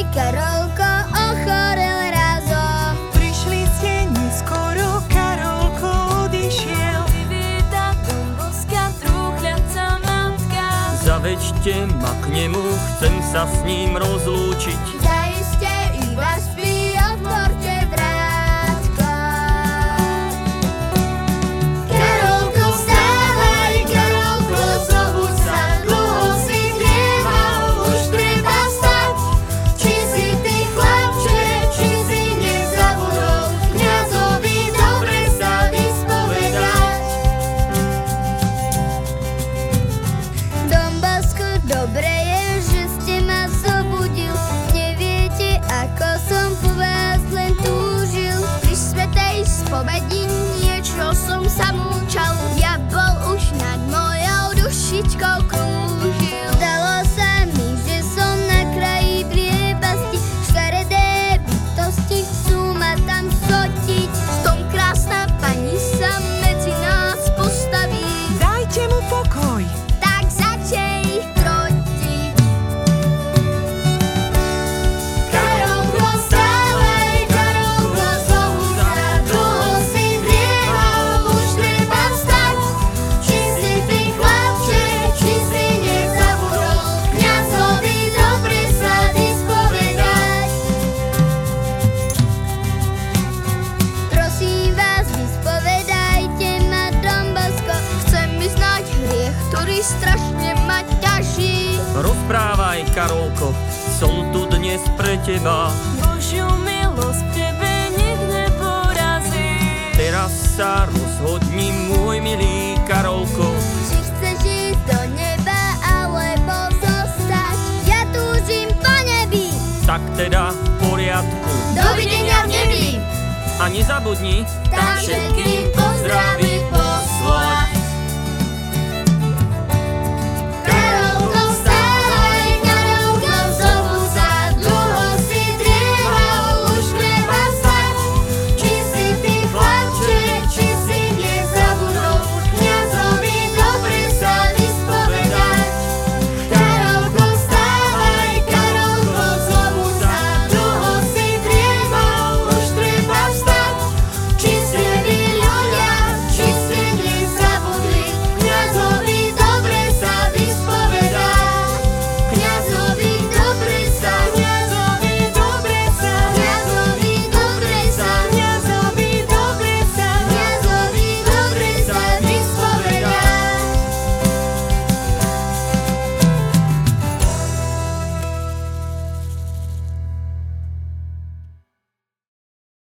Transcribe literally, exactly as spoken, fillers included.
Karolko ochorel razom. Prišli ste neskoro, Karolko odišiel. Privíta Don Boska trúchľaca matka. Zaveďte ma k nemu, chcem sa s ním rozlúčiť. Zaiste iba spí, otvorte vrátka. Karolko, vstávaj, Karolko, znovu sa dlho si hrieval, už treba vstať. Či si ty chlapče, či si nezabudol kňazovi dobre sa vyspovedať. Don Bosko, dobre je, že ste ma zobudil. Neviete, ako som po vás len túžil. Pri svätej spovedi niečo som sa múčal. Diabol už nad mojou dušičkou krúžil. Zdalo sa mi, že som na kraji priepasti. Škaredé bytosti chcú ma tam sotiť. V tom krásna pani sa medzi nás postaví. Dajte mu pokoj. Tak začej ich krotiť. Karolko, vstávaj, Karolko, znovu sa dlho si hrieval, už treba vstať. Či si ty chlapče, či si nezabudol kňazovi dobre sa vyspovedať. Prosím vás, vyspovedajte ma, Don Bosko, chcem vyznať hriech, ktorý strašne ma ťaží. Rozprávaj, Karolko, som tu dnes pre teba. Božiu milosť v tebe nik neporazí. Teraz sa rozhodni, môj milý Karolko. Či chceš ísť do neba, alebo zostať? Ja túžim po nebi. Tak teda v poriadku. Dovidenia v nebi. A nezabudni, Tam všetkých pozdravím.